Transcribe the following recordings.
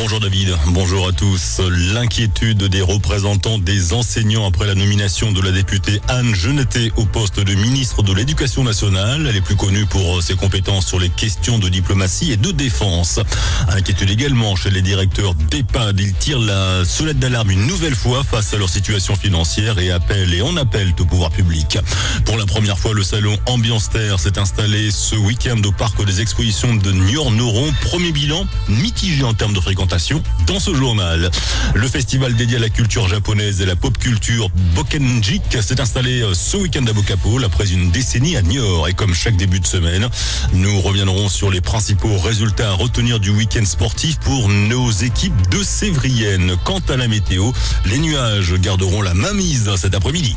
Bonjour David, bonjour à tous. L'inquiétude des représentants des enseignants après la nomination de la députée Anne Genetet au poste de ministre de l'Éducation nationale. Elle est plus connue pour ses compétences sur les questions de diplomatie et de défense. Inquiétude également chez les directeurs d'EHPAD. Ils tirent la sonnette d'alarme une nouvelle fois face à leur situation financière et en appellent au pouvoir public. Pour la première fois, le salon Ambiance Terre s'est installé ce week-end au parc des expositions de Niort-Noron. Premier bilan mitigé en termes de fréquentation dans ce journal. Le festival dédié à la culture japonaise et la pop culture Bokenjik s'est installé ce week-end à Bokapo après une décennie à Niort. Et comme chaque début de semaine, nous reviendrons sur les principaux résultats à retenir du week-end sportif pour nos équipes de Sévrienne. Quant à la météo, les nuages garderont la mainmise cet après-midi.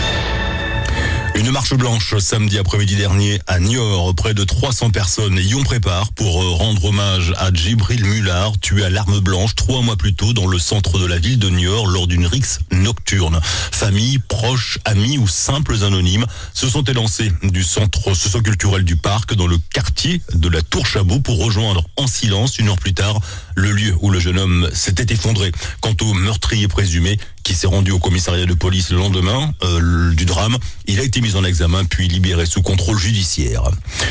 Une marche blanche samedi après-midi dernier à Niort. Près de 300 personnes y ont préparé pour rendre hommage à Djibril Mulard, tué à l'arme blanche 3 mois plus tôt dans le centre de la ville de Niort lors d'une rixe nocturne. Familles, proches, amis ou simples anonymes se sont élancés du centre socio-culturel du parc dans le quartier de la Tour Chabot pour rejoindre en silence 1 heure plus tard le lieu où le jeune homme s'était effondré. Quant au meurtrier présumé qui s'est rendu au commissariat de police le lendemain du drame, il a été mis en examen puis libéré sous contrôle judiciaire.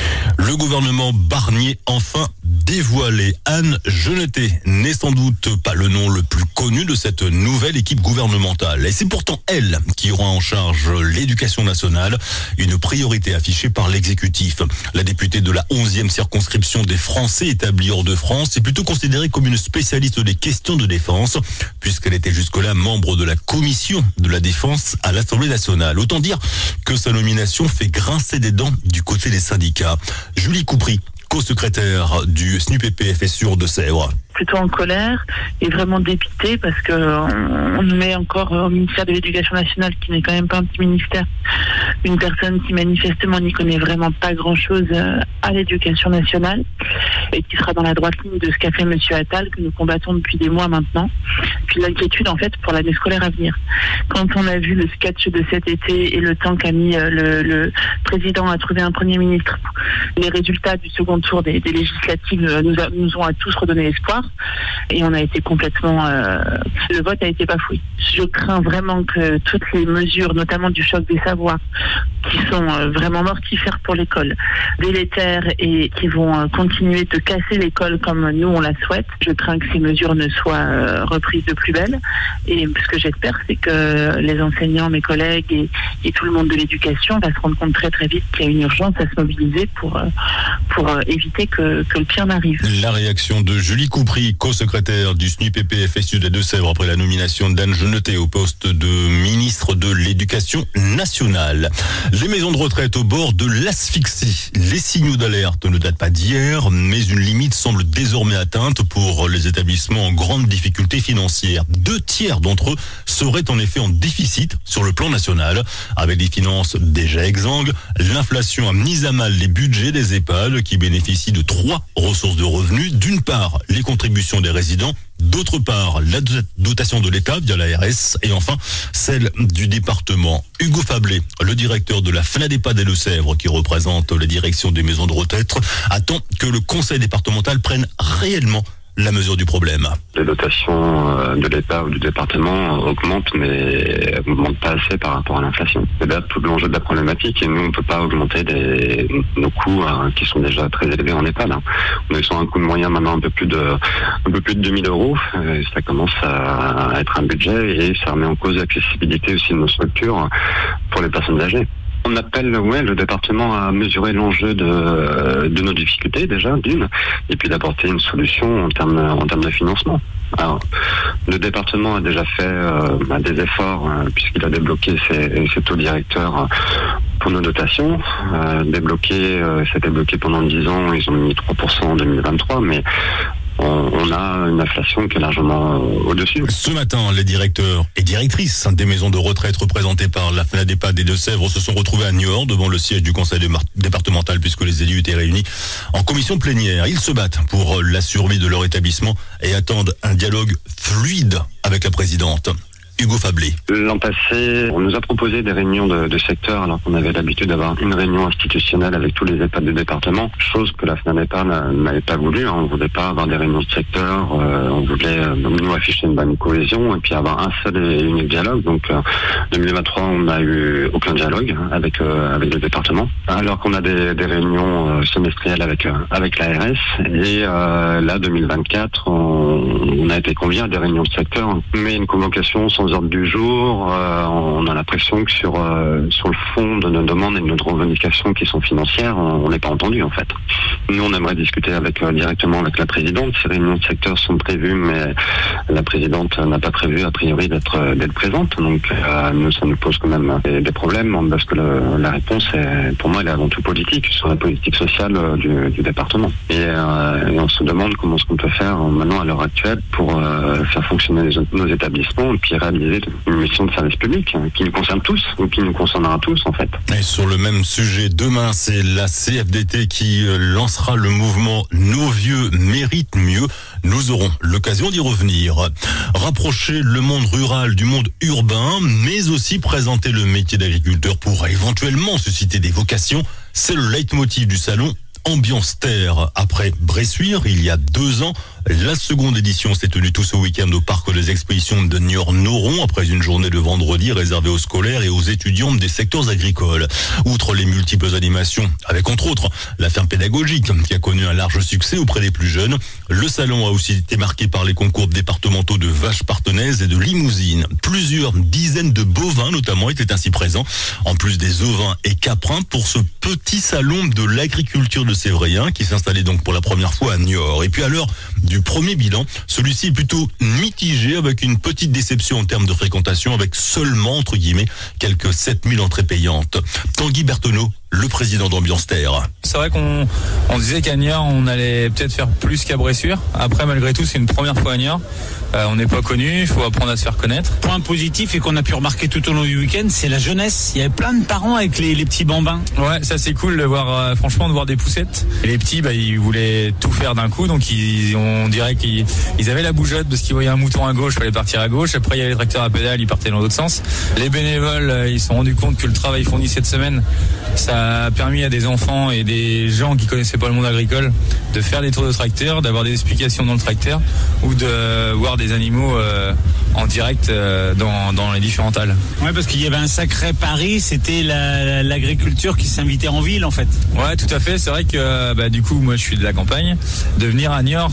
Le gouvernement Barnier enfin dévoilé. Anne Genetet n'est sans doute pas le nom le plus connu de cette nouvelle équipe gouvernementale. Et c'est pourtant elle qui aura en charge l'éducation nationale, une priorité affichée par l'exécutif. La députée de la 11e circonscription des Français établis hors de France est plutôt considérée comme une spécialiste des questions de défense, puisqu'elle était jusque-là membre de la commission de la défense à l'Assemblée nationale. Autant dire que sa nomination fait grincer des dents du côté des syndicats. Julie Coupry, co-secrétaire du SNUPP FSU Hauts-de-Sèvres. Plutôt en colère et vraiment dépité parce que on nous met encore au ministère de l'Éducation nationale, qui n'est quand même pas un petit ministère, une personne qui manifestement n'y connaît vraiment pas grand-chose à l'éducation nationale et qui sera dans la droite ligne de ce qu'a fait Monsieur Attal, que nous combattons depuis des mois maintenant. Puis l'inquiétude en fait pour l'année scolaire à venir. Quand on a vu le sketch de cet été et le temps qu'a mis le président à trouver un premier ministre, les résultats du second tour des législatives nous ont à tous redonné espoir. Et on a été complètement... le vote a été bafoué. Je crains vraiment que toutes les mesures, notamment du choc des savoirs, qui sont vraiment mortifères pour l'école, délétères et qui vont continuer de casser l'école comme nous on la souhaite, je crains que ces mesures ne soient reprises de plus belle. Et ce que j'espère, c'est que les enseignants, mes collègues et tout le monde de l'éducation va se rendre compte très très vite qu'il y a une urgence à se mobiliser pour éviter que le pire n'arrive. La réaction de Julie Coupry, co-secrétaire du SNUPP FSU des Deux-Sèvres après la nomination d'Anne Genetet au poste de ministre de l'Éducation nationale. Les maisons de retraite au bord de l'asphyxie. Les signaux d'alerte ne datent pas d'hier, mais une limite semble désormais atteinte pour les établissements en grande difficulté financière. 2/3 d'entre eux seraient en effet en déficit sur le plan national. Avec des finances déjà exsangues, l'inflation a mis à mal les budgets des EHPAD qui bénéficient de 3 ressources de revenus. D'une part, les contributions des résidents, d'autre part, la dotation de l'État via l'ARS et enfin celle du département. Hugo Fablé, le directeur de la FNADEPA des Deux-Sèvres qui représente la direction des maisons de retraite, attend que le conseil départemental prenne réellement la mesure du problème. Les dotations de l'État ou du département augmentent, mais augmentent pas assez par rapport à l'inflation. C'est là tout l'enjeu de la problématique et nous on peut pas augmenter nos coûts qui sont déjà très élevés en EHPAD. On est sur un coût de moyen maintenant un peu plus de 2000 euros. Ça commence à être un budget et ça remet en cause l'accessibilité aussi de nos structures pour les personnes âgées. On appelle le département à mesurer l'enjeu de nos difficultés déjà, d'une, et puis d'apporter une solution en termes de financement. Alors, le département a déjà fait des efforts puisqu'il a débloqué ses taux directeurs pour nos dotations. C'était bloqué pendant 10 ans, ils ont mis 3% en 2023, mais on a une inflation qui est largement au-dessus. Ce matin, les directeurs et directrices des maisons de retraite représentées par la FNADEPA des Deux-Sèvres se sont retrouvés à Niort devant le siège du conseil départemental puisque les élus étaient réunis en commission plénière. Ils se battent pour la survie de leur établissement et attendent un dialogue fluide avec la présidente. Hugo Fablé. L'an passé, on nous a proposé des réunions de secteur alors qu'on avait l'habitude d'avoir une réunion institutionnelle avec tous les EHPAD du département, chose que la FNADEPA n'avait pas voulu. On ne voulait pas avoir des réunions de secteur, on voulait nous afficher une bonne cohésion et puis avoir un seul et unique dialogue. Donc 2023, on n'a eu aucun dialogue avec le département, alors qu'on a des réunions semestrielles avec l'ARS. Et là, 2024, on a été conviés à des réunions de secteur, mais une convocation sans ordre du jour. On a l'impression que sur le fond de nos demandes et de nos revendications qui sont financières, on n'est pas entendu en fait. Nous, on aimerait discuter directement avec la présidente. Ces réunions de secteur sont prévues, mais la présidente n'a pas prévu a priori d'être présente. Donc nous, ça nous pose quand même des problèmes parce que la réponse pour moi, elle est avant tout politique, sur la politique sociale du département. Et on se demande comment est-ce qu'on peut faire maintenant à l'heure actuelle pour faire fonctionner nos établissements et puis réaliser une mission de service public qui nous concerne tous ou qui nous concernera tous en fait. Et sur le même sujet, demain c'est la CFDT qui lancera le mouvement Nos vieux méritent mieux. Nous aurons l'occasion d'y revenir. Rapprocher le monde rural du monde urbain, mais aussi présenter le métier d'agriculteur pour éventuellement susciter des vocations, c'est le leitmotiv du salon Ambiance Terre. Après Bressuire, il y a 2 ans, la seconde édition s'est tenue tout ce week-end au parc des expositions de Niort-Noron, après une journée de vendredi réservée aux scolaires et aux étudiants des secteurs agricoles. Outre les multiples animations, avec entre autres la ferme pédagogique qui a connu un large succès auprès des plus jeunes, le salon a aussi été marqué par les concours départementaux de vaches partenaises et de limousines. Plusieurs dizaines de bovins notamment étaient ainsi présents, en plus des ovins et caprins, pour ce petit salon de l'agriculture de Sévrien qui s'installait donc pour la première fois à Niort. Et puis à l'heure du premier bilan, celui-ci est plutôt mitigé, avec une petite déception en termes de fréquentation, avec seulement, entre guillemets, quelques 7000 entrées payantes. Tanguy Berthenot, le président d'Ambiance Terre. C'est vrai qu'on disait qu'à Niort, on allait peut-être faire plus qu'à Bressuire. Après, malgré tout, c'est une première fois à Niort. On n'est pas connu, il faut apprendre à se faire connaître. Point positif et qu'on a pu remarquer tout au long du week-end, c'est la jeunesse. Il y avait plein de parents avec les petits bambins. Ouais, ça c'est cool de voir, franchement, de voir des poussettes. Et les petits, ils voulaient tout faire d'un coup, donc on dirait qu'ils avaient la bougeotte parce qu'ils voyaient un mouton à gauche, il fallait partir à gauche. Après, il y avait les tracteurs à pédale, ils partaient dans l'autre sens. Les bénévoles, ils se sont rendus compte que le travail fourni cette semaine, ça a permis à des enfants et des gens qui connaissaient pas le monde agricole de faire des tours de tracteur, d'avoir des explications dans le tracteur ou de voir des animaux en direct dans les différentes halles. Ouais, parce qu'il y avait un sacré pari, c'était l'agriculture qui s'invitait en ville en fait. Ouais, tout à fait. C'est vrai que du coup, moi je suis de la campagne. De venir à Niort,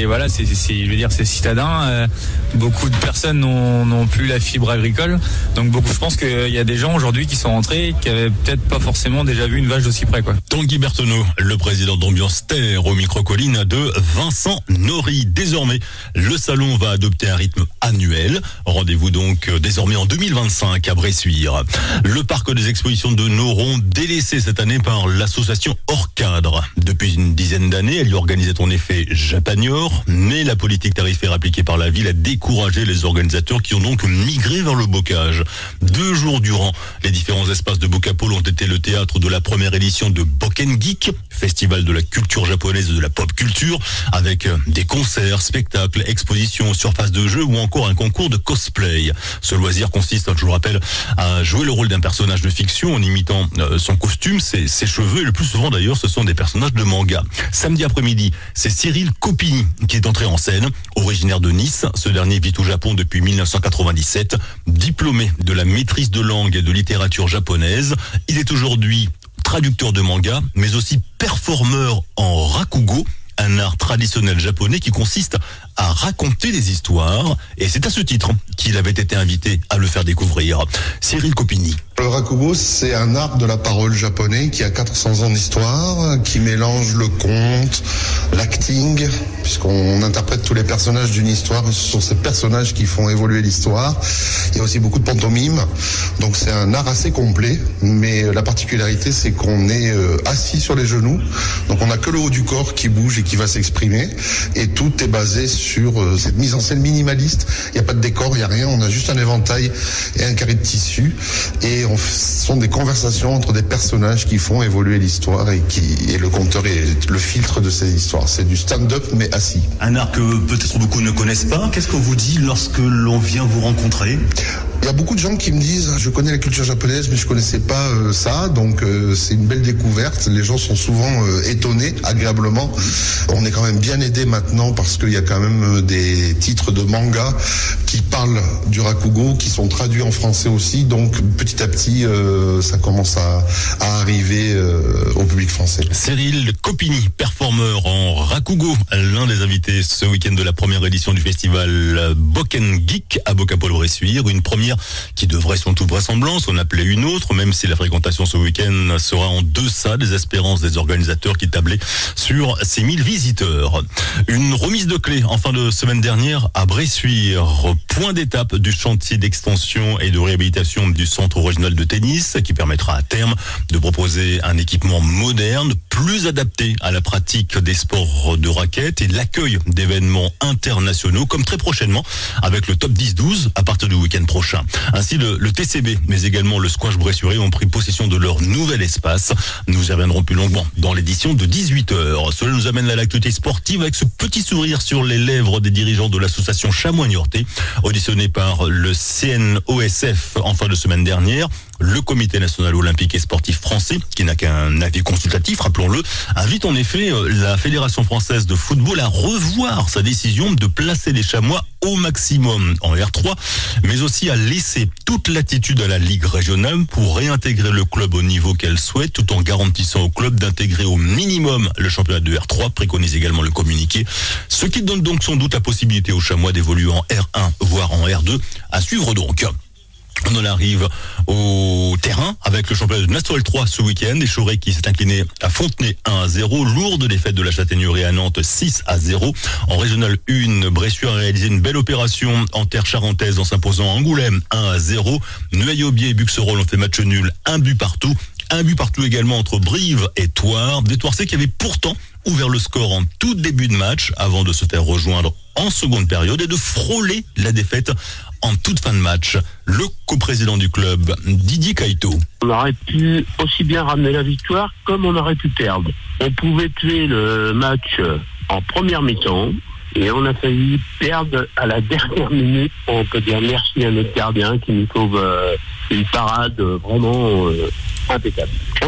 c'est citadin. Beaucoup de personnes n'ont plus la fibre agricole. Donc je pense qu'il y a des gens aujourd'hui qui sont rentrés qui avaient peut-être pas forcément déjà vu une vache d'aussi près, quoi. Tanguy Berthenot, le président d'Ambiance Terre, au micro-colline de Vincent Nory. Désormais, le salon va adopter un rythme annuel. Rendez-vous donc désormais en 2025 à Bressuire. Le parc des expositions de Noron, délaissé cette année par l'association Hors Cadre. Depuis une dizaine d'années, elle y organisait en effet Japanior, mais la politique tarifaire appliquée par la ville a découragé les organisateurs qui ont donc migré vers le bocage. 2 jours durant, les différents espaces de Bocapole ont été le théâtre de la première édition de Boken Geek, festival de la culture japonaise et de la pop culture, avec des concerts, spectacles, expositions, surfaces de jeux ou encore un concours de cosplay. Ce loisir consiste, je vous rappelle, à jouer le rôle d'un personnage de fiction en imitant son costume, ses cheveux, et le plus souvent d'ailleurs ce sont des personnages de manga. Samedi après-midi, c'est Cyril Copini qui est entré en scène, originaire de Nice. Ce dernier vit au Japon depuis 1997, diplômé de la maîtrise de langue et de littérature japonaise. Il est aujourd'hui traducteur de manga, mais aussi performeur en rakugo, un art traditionnel japonais qui consiste à raconter des histoires, et c'est à ce titre qu'il avait été invité à le faire découvrir. Cyril Copini. Le rakugo, c'est un art de la parole japonais qui a 400 ans d'histoire, qui mélange le conte, l'acting, puisqu'on interprète tous les personnages d'une histoire, et ce sont ces personnages qui font évoluer l'histoire. Il y a aussi beaucoup de pantomime, donc c'est un art assez complet, mais la particularité, c'est qu'on est assis sur les genoux, donc on n'a que le haut du corps qui bouge et qui va s'exprimer, et tout est basé sur cette mise en scène minimaliste. Il n'y a pas de décor, il n'y a rien, on a juste un éventail et un carré de tissu, et ce sont des conversations entre des personnages qui font évoluer l'histoire et le conteur est le filtre de ces histoires. C'est du stand-up mais assis. Un art que peut-être beaucoup ne connaissent pas. Qu'est-ce qu'on vous dit lorsque l'on vient vous rencontrer ? Il y a beaucoup de gens qui me disent je connais la culture japonaise mais je connaissais pas ça, donc c'est une belle découverte. Les gens sont souvent étonnés agréablement. On est quand même bien aidé maintenant parce qu'il y a quand même des titres de manga qui parlent du rakugo, qui sont traduits en français aussi, donc petit à petit ça commence à arriver au public français. Cyril Copini, performeur en rakugo, l'un des invités ce week-end de la première édition du festival Boken Geek à Bocapole-Bressuire, une première qui devrait selon toute vraisemblance en appeler une autre, même si la fréquentation ce week-end sera en deçà des espérances des organisateurs qui tablaient sur 6000 visiteurs. Une remise de clés en fin de semaine dernière à Bressuire, point d'étape du chantier d'extension et de réhabilitation du centre régional de tennis qui permettra à terme de proposer un équipement moderne, plus adapté à la pratique des sports de raquettes et l'accueil d'événements internationaux comme très prochainement avec le top 10-12 à partir du week-end prochain. Ainsi, le TCB, mais également le squash bressuirais ont pris possession de leur nouvel espace. Nous y reviendrons plus longuement dans l'édition de 18h. Cela nous amène à l'actualité sportive avec ce petit sourire sur les lèvres des dirigeants de l'association Chamois-Niortais, auditionné par le CNOSF en fin de semaine dernière. Le Comité national olympique et sportif français, qui n'a qu'un avis consultatif, rappelons-le, invite en effet la Fédération française de football à revoir sa décision de placer les Chamois au maximum en R3, mais aussi à laisser toute latitude à la Ligue régionale pour réintégrer le club au niveau qu'elle souhaite, tout en garantissant au club d'intégrer au minimum le championnat de R3, préconise également le communiqué, ce qui donne donc sans doute la possibilité aux Chamois d'évoluer en R1, voire en R2, à suivre donc. On en arrive au terrain avec le championnat de National 3 ce week-end. Et Choré qui s'est incliné à Fontenay 1-0. Lourde défaite de la Châtaigneraie à Nantes 6-0. En Régional 1, Bressuire a réalisé une belle opération en terre charentaise en s'imposant à Angoulême 1-0. Nueil-Aubier et Buxerolles ont fait match nul, 1 but partout. 1 but partout également entre Brive et Thouars. Des Thouarsais qui avaient pourtant ouvert le score en tout début de match avant de se faire rejoindre en seconde période et de frôler la défaite en toute fin de match. Le coprésident du club, Didier Kaito. On aurait pu aussi bien ramener la victoire comme on aurait pu perdre. On pouvait tuer le match en première mi-temps et on a failli perdre à la dernière minute. On peut dire merci à notre gardien qui nous sauve une parade vraiment impeccable.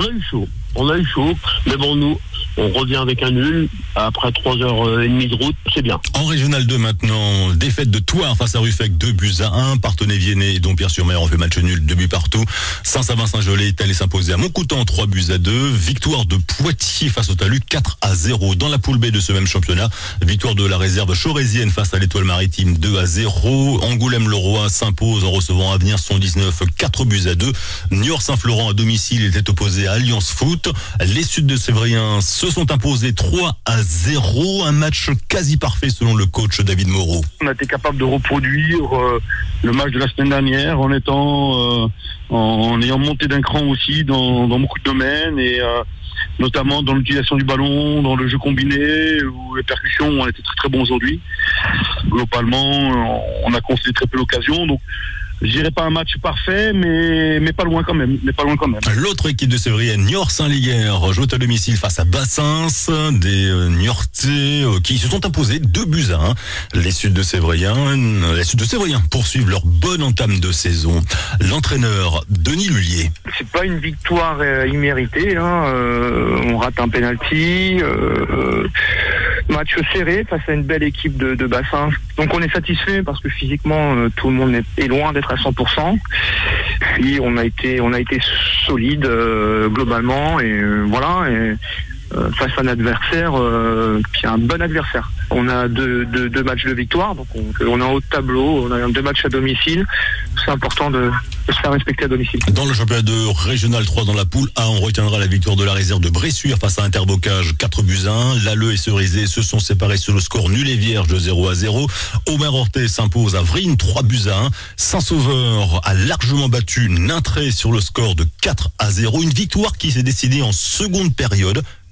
On a eu chaud, mais bon, nous, on revient avec un nul après 3h30 de route, c'est bien. En Régional 2 maintenant, défaite de Thouars face à Ruffec, 2-1. Partenay-Viennet et Dompierre-sur-Mer ont fait match nul, 2 buts partout. Saint-Savin-Saint-Gelais est allé s'imposer à Montcoutan, 3-2. Victoire de Poitiers face au Talus, 4-0. Dans la poule B de ce même championnat, victoire de la réserve chorésienne face à l'Étoile Maritime, 2-0. Angoulême-le-Roi s'impose en recevant Avenir 119, 4-2. Niort-Saint-Florent à domicile était opposé à Alliance Foot. Les Sud de Sévrien se sont imposés 3-0, un match quasi parfait selon le coach David Moreau. On a été capable de reproduire le match de la semaine dernière en étant en ayant monté d'un cran aussi dans beaucoup de domaines et notamment dans l'utilisation du ballon, dans le jeu combiné ou les percussions, on était très très bons aujourd'hui. Globalement, on a concédé très peu d'occasions, donc je dirais pas un match parfait, mais pas loin quand même. L'autre équipe de Sévrier, Niort-Saint-Liguerre, joue à domicile face à Bassins, des Niortais qui se sont imposés 2-1. Les Sud de Sévrien poursuivent leur bonne entame de saison. L'entraîneur Denis Lullier. C'est pas une victoire imméritée, on rate un penalty. Match serré face à une belle équipe de Bassins. Donc on est satisfait parce que physiquement tout le monde est loin d'être à 100%. Puis on a été solide globalement et voilà. Et face à un adversaire qui est un bon adversaire. On a deux matchs de victoire, donc on est en haut de tableau, on a 2 matchs à domicile. C'est important de se faire respecter à domicile. Dans le championnat de Régional 3 dans la poule A, on retiendra la victoire de la réserve de Bressuire face à Interbocage 4-1. Lalleux et Cerisay se sont séparés sur le score nul et vierge de 0-0. Omer-Orthez s'impose à Vrines 3-1. Saint-Sauveur a largement battu Nintré sur le score de 4-0. Une victoire qui s'est décidée en seconde période.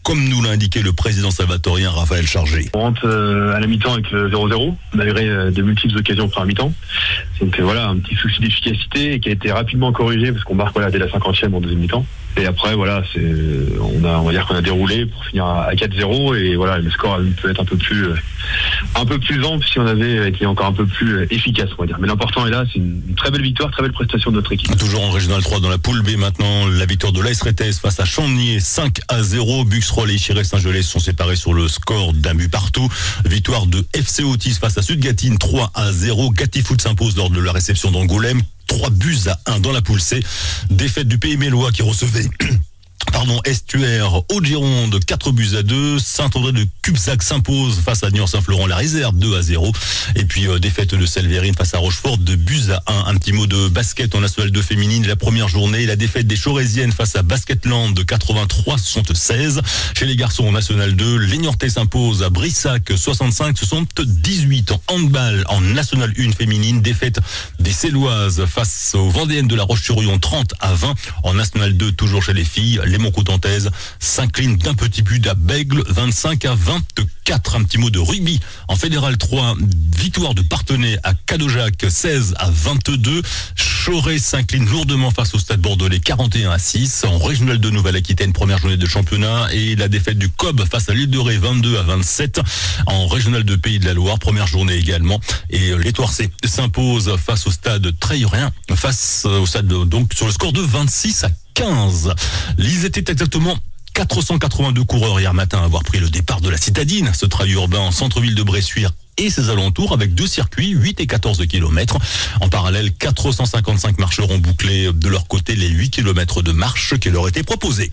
comme nous l'a indiqué le président salvatorien Raphaël Chargé. On rentre à la mi-temps avec le 0-0, malgré de multiples occasions pour la mi-temps. Donc voilà, un petit souci d'efficacité qui a été rapidement corrigé parce qu'on marque dès la 50e en deuxième mi-temps. Et après voilà, on va dire qu'on a déroulé pour finir à 4-0 et voilà, le score peut être un peu plus ample si on avait été encore un peu plus efficace, on va dire. Mais l'important est là, c'est une très belle victoire, très belle prestation de notre équipe. Toujours en Régional 3 dans la poule B maintenant, la victoire de l'AS Rétez face à Champniers 5-0. Buxroll et Chiré Saint-Gelais sont séparés sur le score d'un but partout. Victoire de FC Otis face à Sud-Gatine 3-0. Gatifoot s'impose lors de la réception d'Angoulême 3-1 dans la poule C. Défaite du Pays Mélois qui recevait Estuaire Haute-Gironde 4-2. Saint-André de Cubzac s'impose face à Niort-Saint-Florent la réserve 2-0. Et puis défaite de Selverine face à Rochefort 2-1. Un petit mot de basket en National 2 féminine, la première journée, la défaite des Chorésiennes face à Basketland de 83-76. Chez les garçons en National 2, les Niortais s'imposent à Brissac 65-78. En handball en National 1 féminine, défaite des Céloises face aux Vendéennes de la Roche-sur-Yon 30-20. En National 2, toujours chez les filles, les Montcoutantaises s'inclinent d'un petit but à Bègle 25-24. Un petit mot de rugby en Fédéral 3, victoire de Parthenay à Cadojac 16-22. Choré s'incline lourdement face au Stade Bordelais 41-6. En Régional 2 Nouvelle-Aquitaine, première journée de championnat, et la défaite du COB face à l'Île de Ré 22-27. En Régional 2 Pays de la Loire, première journée également, et les Toircés s'imposent face au Stade Treillerien, face au Stade donc sur le score de 26-15. Ils étaient exactement 482 coureurs hier matin à avoir pris le départ de la Citadine, ce trail urbain en centre-ville de Bressuire et ses alentours, avec 2 circuits, 8 et 14 km. En parallèle, 455 marcheurs ont bouclé de leur côté les 8 km de marche qui leur étaient proposés.